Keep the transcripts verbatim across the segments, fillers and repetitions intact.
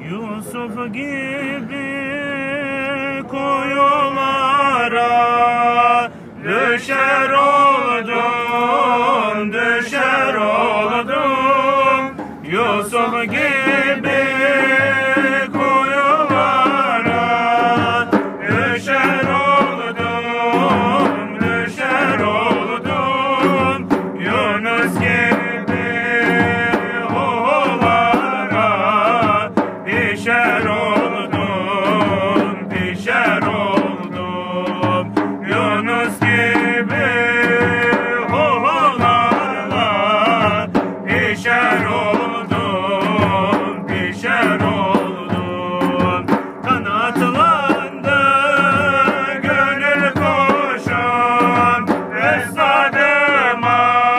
Yusuf gibi kuyulara düşer oldum, düşer oldum. Yusuf gibi kuyulara düşer oldum, düşer oldum. Yunus gibi oğullara pişer oldum, pişer oldum. Yunus gibi oğullara pişer oldum, pişer oldum. Kanatlandı gönül kuşum, estadıma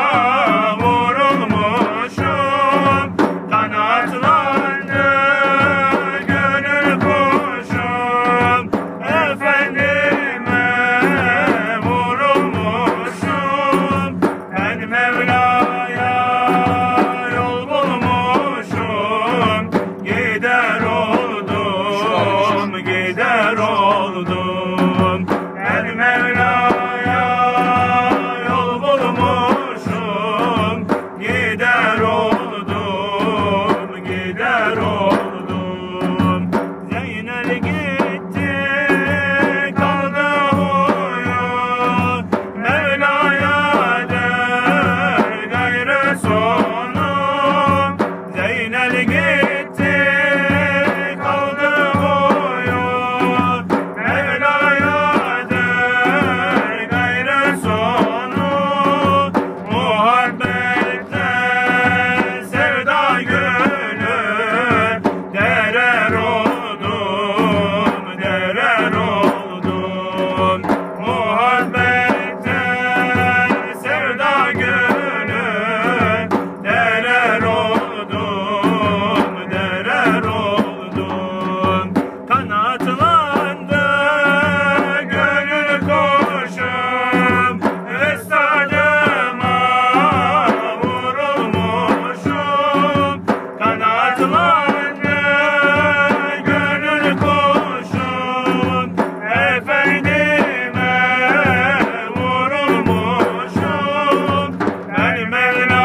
vurulmuşum. Kanatlandı gönül kuşum, efendime vurulmuşum. Ben Mevla'ya yol bulmuşum, gider oldum, gider oldum. Ben Mevla'ya yol bulmuşum, gider oldum, gider oldum. Zeynel gitti, kaldı huyu, Mevla'ya der gayrı sonu. Zeynel gitti, kaldı huyu, Mevla'ya der gayrı sonu. Muhabbette sevda gülü derer oldum, derer oldum. Muhabbette sevda gülü derer oldum, derer oldum. Kanatlandı gönül kuşum, estadıma vurulmuşum. Kanatlandı gönül kuşum, efendime vurulmuşum. Ben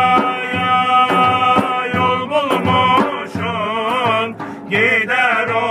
Mevla'ya yol bulmuşum, gider